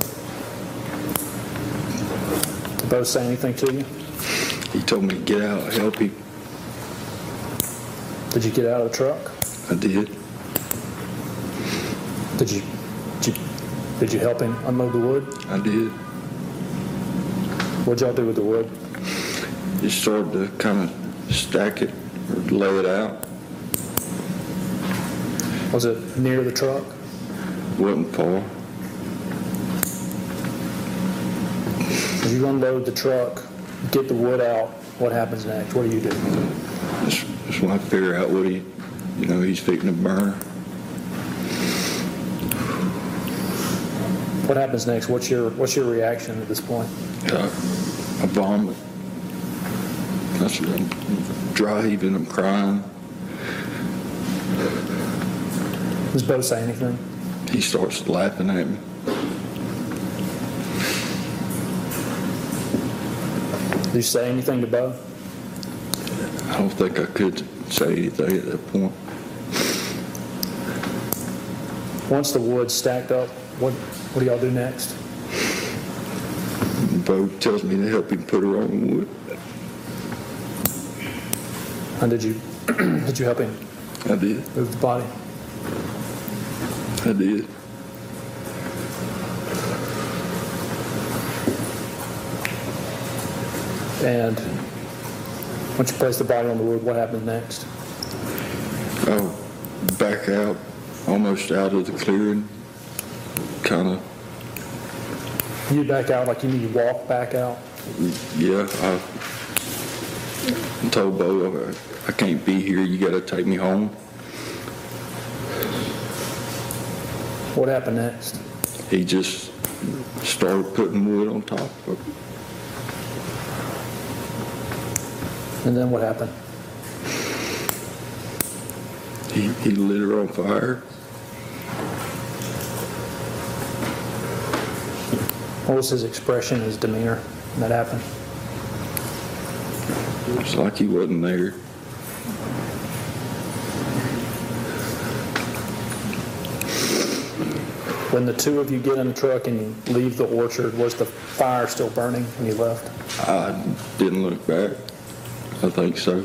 Did Bo say anything to you? He told me to get out and help him. Did you get out of the truck? I did. Did you, did you, did you help him unload the wood? I did. What'd y'all do with the wood? Just started to kind of stack it or lay it out. Was it near the truck? Wasn't far. As you unload the truck, get the wood out, what happens next? What do you do? Just, just when I figure out what he, you know, he's fixing to burn. What happens next? What's your what's your reaction at this point? Uh, I vomit. That's, I'm dry heaving, I'm crying. Does Bo say anything? He starts laughing at me. Did you say anything to Bo? I don't think I could say anything at that point. Once the wood's stacked up, what what do y'all do next? Bo tells me to help him put her on the wood. And did you did you help him? I did. Move the body? I did. And once you place the body on the wood, what happens next? I'll back out, almost out of the clearing, kind of. You back out like you need to walk back out? Yeah, I, I told Bo, I, I can't be here, you got to take me home. What happened next? He just started putting wood on top of it. And then what happened? He, he lit her on fire. What was his expression, his demeanor when that happened? It's like he wasn't there. When the two of you get in the truck and you leave the orchard, was the fire still burning when you left? I didn't look back. I think so.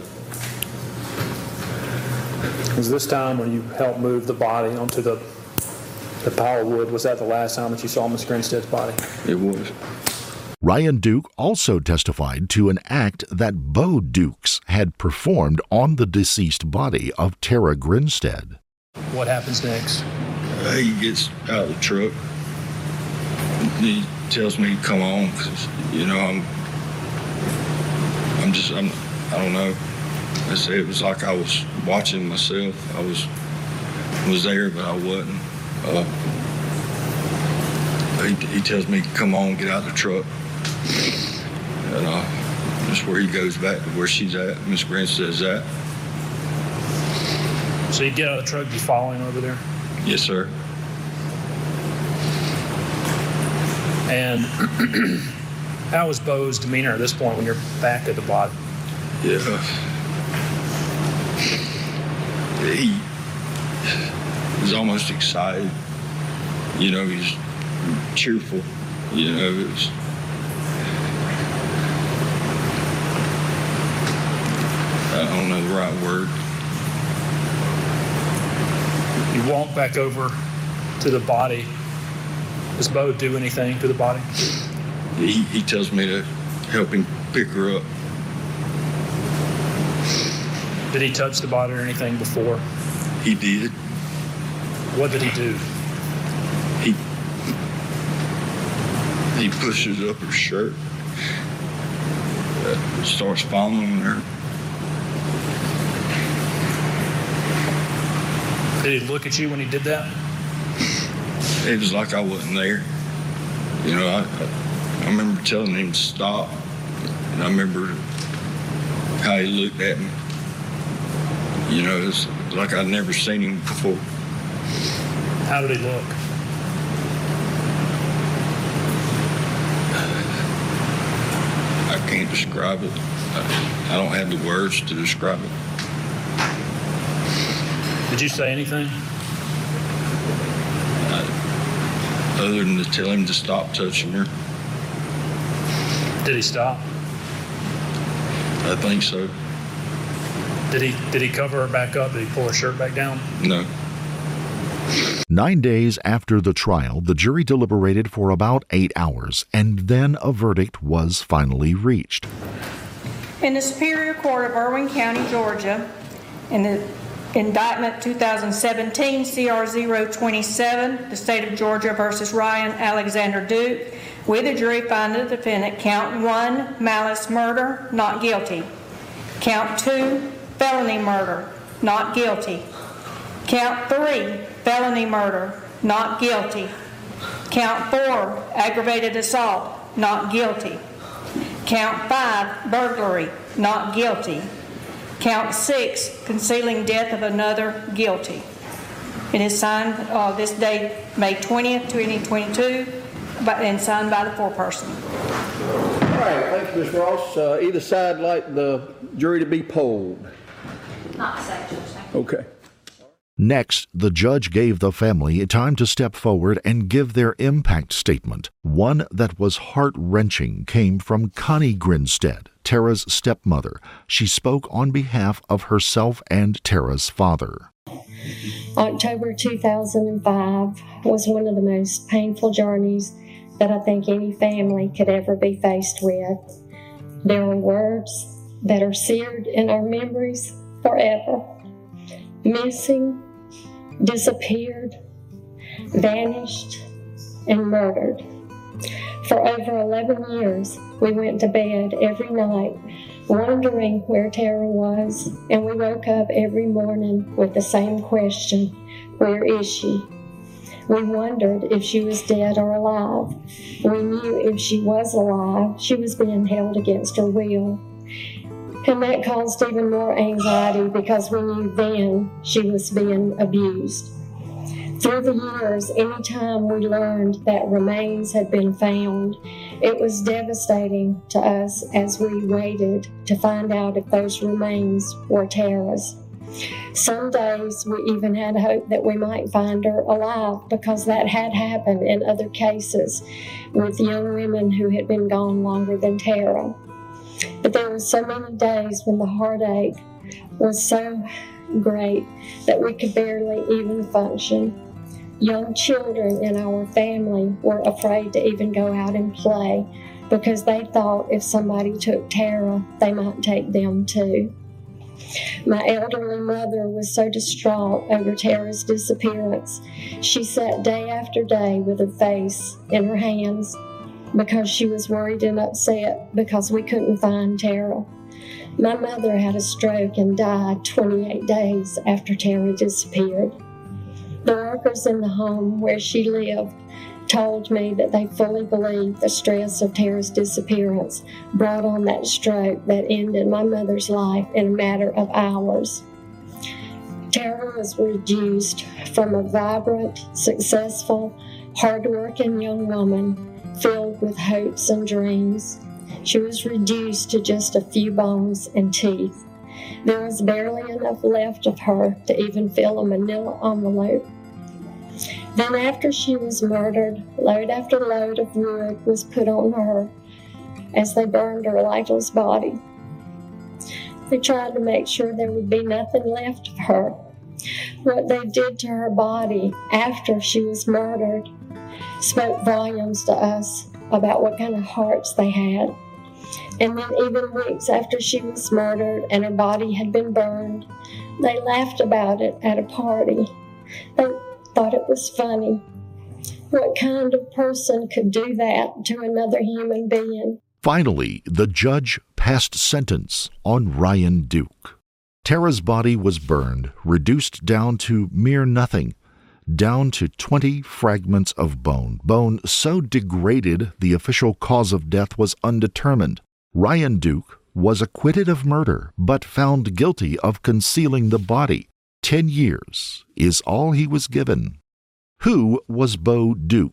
Was this time when you helped move the body onto the the pile of wood, was that the last time that you saw Miss Grinstead's body? It was. Ryan Duke also testified to an act that Bo Dukes had performed on the deceased body of Tara Grinstead. What happens next? Uh, he gets out of the truck. He tells me to come on because, you know, I'm, I'm just, I'm, I don't know. I said it was like I was watching myself. I was, was there, but I wasn't. Uh, he, he tells me to come on, get out of the truck. And uh, that's where he goes back to where she's at, Miss Grinstead's at. So you get out of the truck, you following over there? Yes, sir. And how was Bo's demeanor at this point when you're back at the body? Yeah. He was almost excited. You know, he's cheerful. You know, it was. I don't know the right word. You walk back over to the body. Does Bo do anything to the body? He, he tells me to help him pick her up. Did he touch the body or anything before? He did. What did he do? He he pushes up her shirt, uh, starts following her. Did he look at you when he did that? It was like I wasn't there. You know, I, I, I remember telling him to stop, and I remember how he looked at me. You know, it's like I'd never seen him before. How did he look? I can't describe it. I, I don't have the words to describe it. Did you say anything? I, other than to tell him to stop touching her. Did he stop? I think so. Did he did he cover her back up? Did he pull her shirt back down? No. Nine days after the trial, the jury deliberated for about eight hours, and then a verdict was finally reached. In the Superior Court of Irwin County, Georgia, in the indictment two thousand seventeen C R zero twenty-seven, the state of Georgia versus Ryan Alexander Duke, with a jury finding the defendant count one, malice murder, not guilty. Count two, felony murder, not guilty. Count three, felony murder, not guilty. Count four, aggravated assault, not guilty. Count five, burglary, not guilty. Count six, concealing death of another, guilty. It is signed uh, this day, May twentieth, twenty twenty-two, by, and signed by the foreperson. All right, thank you, Miz Ross. Uh, either side like the jury to be polled? Not sections. Okay. Next, the judge gave the family time to step forward and give their impact statement. One that was heart-wrenching came from Connie Grinstead, Tara's stepmother. She spoke on behalf of herself and Tara's father. October two thousand five was one of the most painful journeys that I think any family could ever be faced with. There are words that are seared in our memories forever. Missing, disappeared, vanished, and murdered. For over eleven years, we went to bed every night wondering where Tara was, and we woke up every morning with the same question: where is she? We wondered if she was dead or alive. We knew if she was alive, she was being held against her will. And that caused even more anxiety because we knew then she was being abused. Through the years, anytime we learned that remains had been found, it was devastating to us as we waited to find out if those remains were Tara's. Some days we even had hope that we might find her alive because that had happened in other cases with young women who had been gone longer than Tara. But there were so many days when the heartache was so great that we could barely even function. Young children in our family were afraid to even go out and play because they thought if somebody took Tara, they might take them too. My elderly mother was so distraught over Tara's disappearance. She sat day after day with her face in her hands because she was worried and upset because we couldn't find Tara. My mother had a stroke and died twenty-eight days after Tara disappeared. The workers in the home where she lived told me that they fully believed the stress of Tara's disappearance brought on that stroke that ended my mother's life in a matter of hours. Tara was reduced from a vibrant, successful, hard-working young woman filled with hopes and dreams. She was reduced to just a few bones and teeth. There was barely enough left of her to even fill a manila envelope. Then after she was murdered, load after load of wood was put on her as they burned her lifeless body. They tried to make sure there would be nothing left of her. What they did to her body after she was murdered spoke volumes to us about what kind of hearts they had. And then even weeks after she was murdered and her body had been burned, they laughed about it at a party. They thought it was funny. What kind of person could do that to another human being? Finally, the judge passed sentence on Ryan Duke. Tara's body was burned, reduced down to mere nothing, down to twenty fragments of bone, bone so degraded the official cause of death was undetermined. Ryan Duke was acquitted of murder, but found guilty of concealing the body. Ten years is all he was given. Who was Bo Dukes?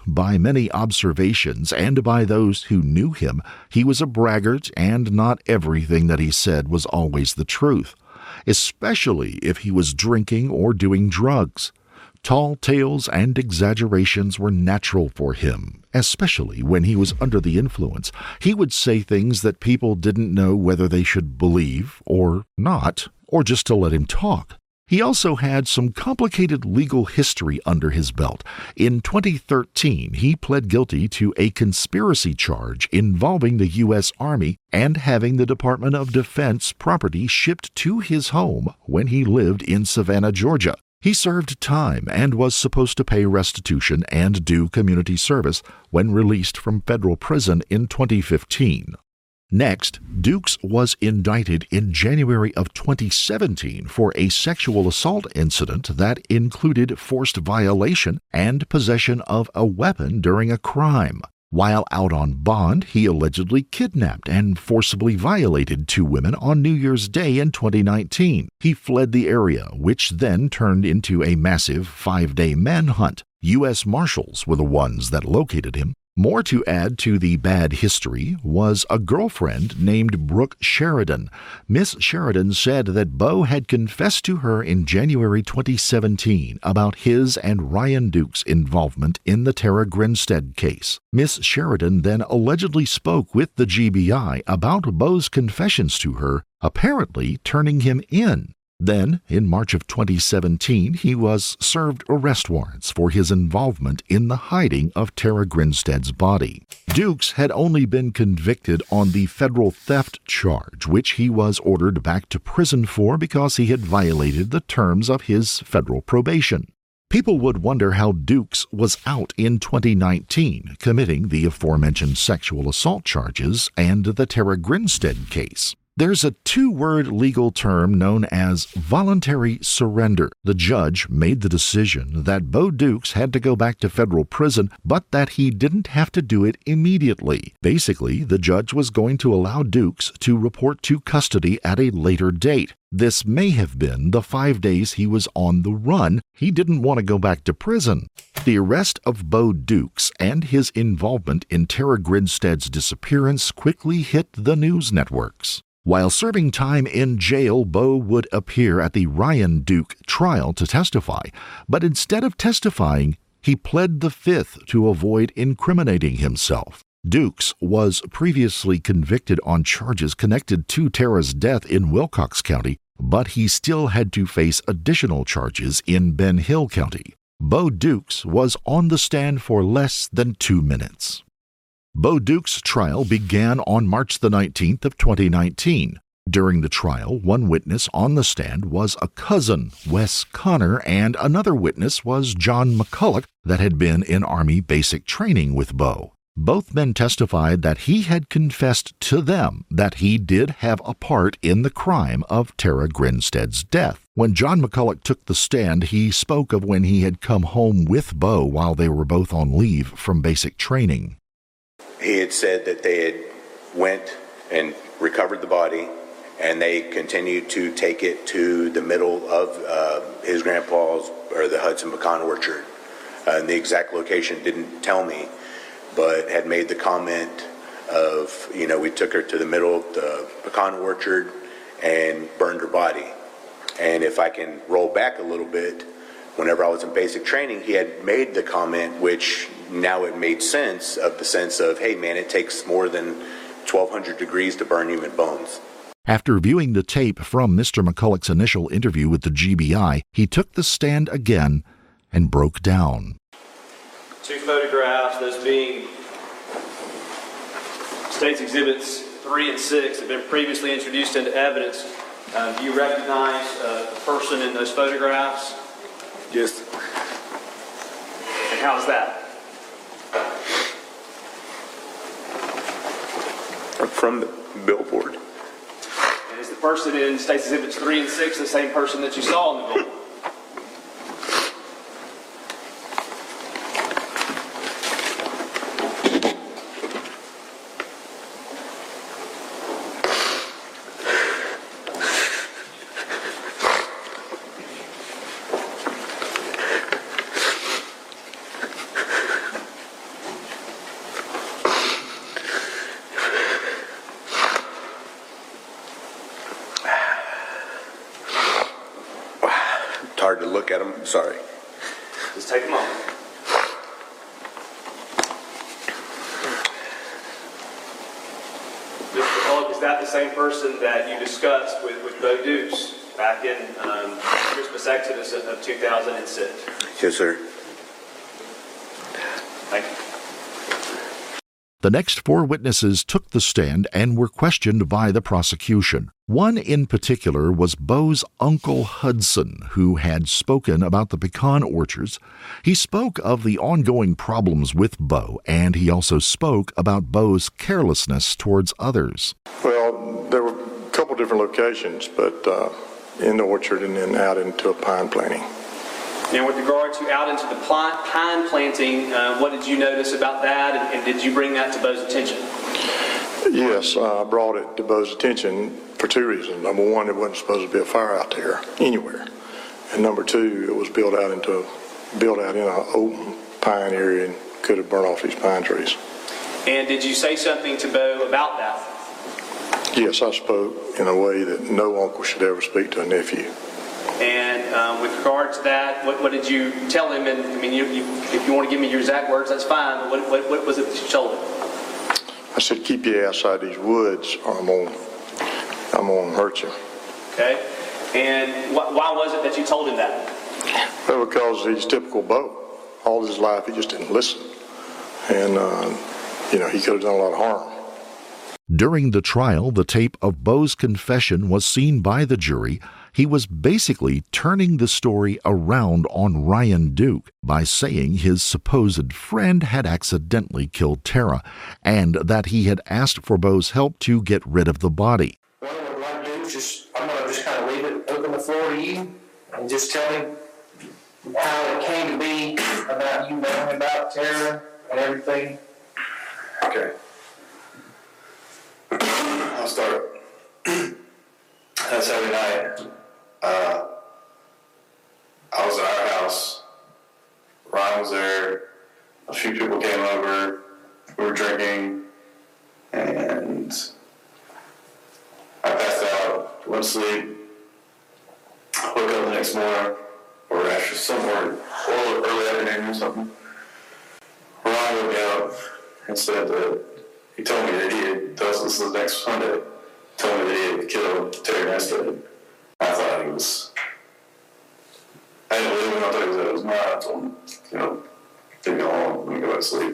by many observations and by those who knew him, he was a braggart and not everything that he said was always the truth, especially if he was drinking or doing drugs. Tall tales and exaggerations were natural for him, especially when he was under the influence. He would say things that people didn't know whether they should believe or not, or just to let him talk. He also had some complicated legal history under his belt. In twenty thirteen, he pled guilty to a conspiracy charge involving the U S Army and having the Department of Defense property shipped to his home when he lived in Savannah, Georgia. He served time and was supposed to pay restitution and do community service when released from federal prison in twenty fifteen. Next, Dukes was indicted in January of twenty seventeen for a sexual assault incident that included forced violation and possession of a weapon during a crime. While out on bond, he allegedly kidnapped and forcibly violated two women on New Year's Day in twenty nineteen. He fled the area, which then turned into a massive five-day manhunt. U S Marshals were the ones that located him. More to add to the bad history was a girlfriend named Brooke Sheridan. Miss Sheridan said that Bo had confessed to her in January twenty seventeen about his and Ryan Dukes' involvement in the Tara Grinstead case. Miss Sheridan then allegedly spoke with the G B I about Bo's confessions to her, apparently turning him in. Then, in March of twenty seventeen, he was served arrest warrants for his involvement in the hiding of Tara Grinstead's body. Dukes had only been convicted on the federal theft charge, which he was ordered back to prison for because he had violated the terms of his federal probation. People would wonder how Dukes was out in twenty nineteen, committing the aforementioned sexual assault charges and the Tara Grinstead case. There's a two-word legal term known as voluntary surrender. The judge made the decision that Bo Dukes had to go back to federal prison, but that he didn't have to do it immediately. Basically, the judge was going to allow Dukes to report to custody at a later date. This may have been the five days he was on the run. He didn't want to go back to prison. The arrest of Bo Dukes and his involvement in Tara Grinstead's disappearance quickly hit the news networks. While serving time in jail, Bo would appear at the Ryan Duke trial to testify, but instead of testifying, he pled the fifth to avoid incriminating himself. Dukes was previously convicted on charges connected to Tara's death in Wilcox County, but he still had to face additional charges in Ben Hill County. Bo Dukes was on the stand for less than two minutes. Bo Dukes' trial began on March the nineteenth of twenty nineteen. During the trial, one witness on the stand was a cousin, Wes Connor, and another witness was John McCulloch that had been in Army basic training with Bo. Both men testified that he had confessed to them that he did have a part in the crime of Tara Grinstead's death. When John McCulloch took the stand, he spoke of when he had come home with Bo while they were both on leave from basic training. He had said that they had went and recovered the body, and they continued to take it to the middle of uh, his grandpa's, or the Hudson Pecan Orchard. Uh, and the exact location didn't tell me, but had made the comment of, you know, we took her to the middle of the pecan orchard and burned her body. And if I can roll back a little bit, whenever I was in basic training, he had made the comment, which now it made sense, of the sense of, hey man, it takes more than twelve hundred degrees to burn human bones. After viewing the tape from Mister McCulloch's initial interview with the G B I, he took the stand again and broke down. Two photographs, those being State's Exhibits three and six, have been previously introduced into evidence. Uh, do you recognize uh, the person in those photographs? Yes. And how's that? From the billboard. And is the person in State's Exhibits three and six the same person that you saw in the billboard? hard to look at them. Sorry. Just take a moment. Mister Pollock, is that the same person that you discussed with, with Bo Dukes back in um, Christmas Exodus of, of two thousand six? Yes, sir. Thank you. The next four witnesses took the stand and were questioned by the prosecution. One in particular was Bo's Uncle Hudson, who had spoken about the pecan orchards. He spoke of the ongoing problems with Bo, and he also spoke about Bo's carelessness towards others. Well, there were a couple different locations, but uh, in the orchard and then out into a pine planting. And with regard to out into the pine planting, uh, what did you notice about that, and, and did you bring that to Bo's attention? Yes, uh, I brought it to Bo's attention for two reasons. Number one, there wasn't supposed to be a fire out there anywhere, and number two, it was built out into built out in an open pine area and could have burned off these pine trees. And did you say something to Bo about that? Yes, I spoke in a way that no uncle should ever speak to a nephew. And um, with regard to that, what, what did you tell him? And I mean, you, you, if you want to give me your exact words, that's fine. But what, what, what was it that you told him? I said, "Keep your ass out of these woods, or I'm gonna, I'm gonna hurt you." Okay. And wh- why was it that you told him that? Well, because he's typical Bo. All his life, he just didn't listen, and uh, you know, he could have done a lot of harm. During the trial, the tape of Bo's confession was seen by the jury. He was basically turning the story around on Ryan Duke by saying his supposed friend had accidentally killed Tara and that he had asked for Bo's help to get rid of the body. Well, what I'd like to do is just, I'm going to just kind of leave it, open the floor to you, and just tell me how it came to be about you knowing about Tara and everything. Okay. I'll start. That Saturday night, uh, I was at our house. Ryan was there. A few people came over. We were drinking, and I passed out, went to sleep. Woke up the next morning, or actually somewhere early, early afternoon or something. Ryan woke me up and said that he told me that he had, this was the next Sunday, told me that he had killed Terry Grinstead. I thought he was, I didn't believe him, I thought he was out of his mind. I told him, you know, to go home, let me go back to sleep.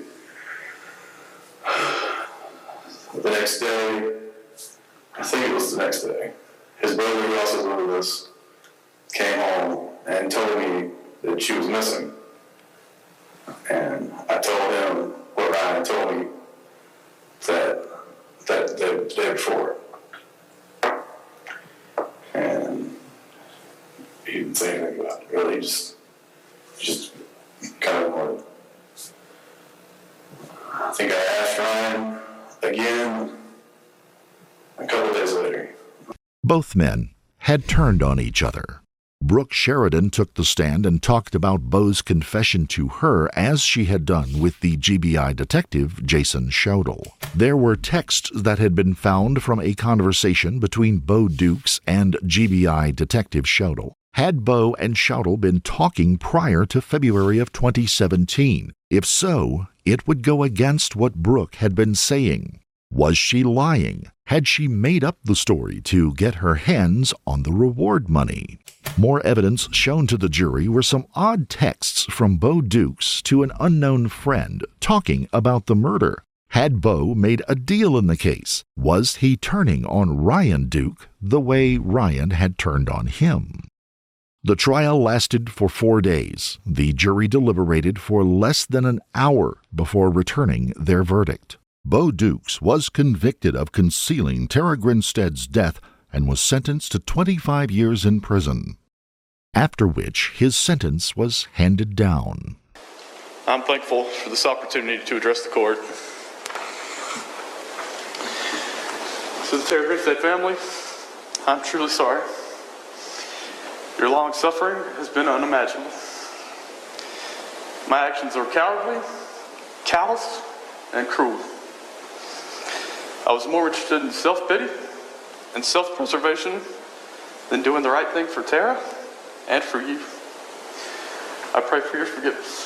The next day, I think it was the next day, his brother, who also lived with us, came home and told me that she was missing. And I told him what Ryan told me that that the day before. And he didn't say anything about it. Really, just, just kind of ignored it. I think I asked Ryan again a couple days later. Both men had turned on each other. Brooke Sheridan took the stand and talked about Bo's confession to her as she had done with the G B I detective Jason Schaudel. There were texts that had been found from a conversation between Bo Dukes and G B I detective Schaudel. Had Bo and Schaudel been talking prior to February of twenty seventeen? If so, it would go against what Brooke had been saying. Was she lying? Had she made up the story to get her hands on the reward money? More evidence shown to the jury were some odd texts from Bo Dukes to an unknown friend talking about the murder. Had Bo made a deal in the case? Was he turning on Ryan Duke the way Ryan had turned on him? The trial lasted for four days. The jury deliberated for less than an hour before returning their verdict. Bo Dukes was convicted of concealing Tara Grinstead's death and was sentenced to twenty-five years in prison, after which his sentence was handed down. I'm thankful for this opportunity to address the court. To the Tara Grinstead family, I'm truly sorry. Your long suffering has been unimaginable. My actions are cowardly, callous, and cruel. I was more interested in self-pity and self-preservation than doing the right thing for Tara and for you. I pray for your forgiveness.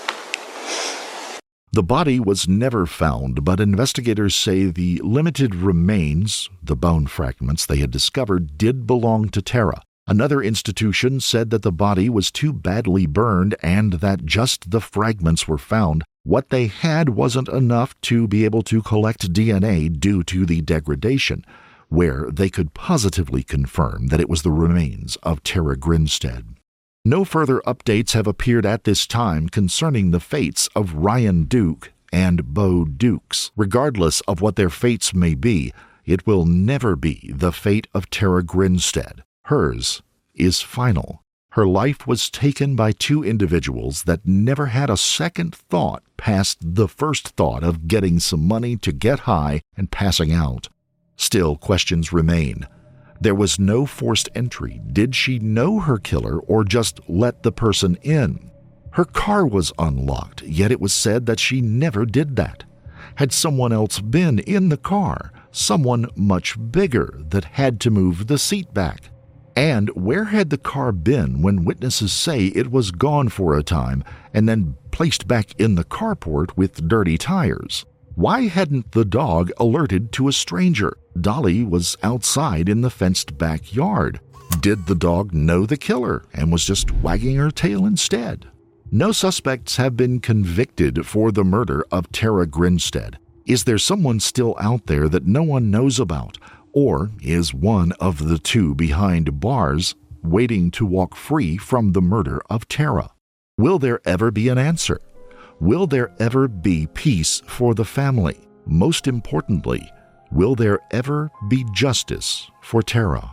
The body was never found, but investigators say the limited remains, the bone fragments they had discovered, did belong to Tara. Another institution said that the body was too badly burned and that just the fragments were found. What they had wasn't enough to be able to collect D N A due to the degradation, where they could positively confirm that it was the remains of Tara Grinstead. No further updates have appeared at this time concerning the fates of Ryan Duke and Bo Dukes. Regardless of what their fates may be, it will never be the fate of Tara Grinstead. Hers is final. Her life was taken by two individuals that never had a second thought past the first thought of getting some money to get high and passing out. Still, questions remain. There was no forced entry. Did she know her killer or just let the person in? Her car was unlocked, yet it was said that she never did that. Had someone else been in the car? Someone much bigger that had to move the seat back? And where had the car been when witnesses say it was gone for a time and then placed back in the carport with dirty tires? Why hadn't the dog alerted to a stranger? Dolly was outside in the fenced backyard. Did the dog know the killer and was just wagging her tail instead? No suspects have been convicted for the murder of Tara Grinstead. Is there someone still out there that no one knows about? Or is one of the two behind bars waiting to walk free from the murder of Tara? Will there ever be an answer? Will there ever be peace for the family? Most importantly, will there ever be justice for Tara?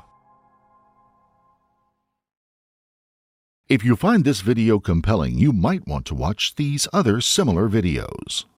If you find this video compelling, you might want to watch these other similar videos.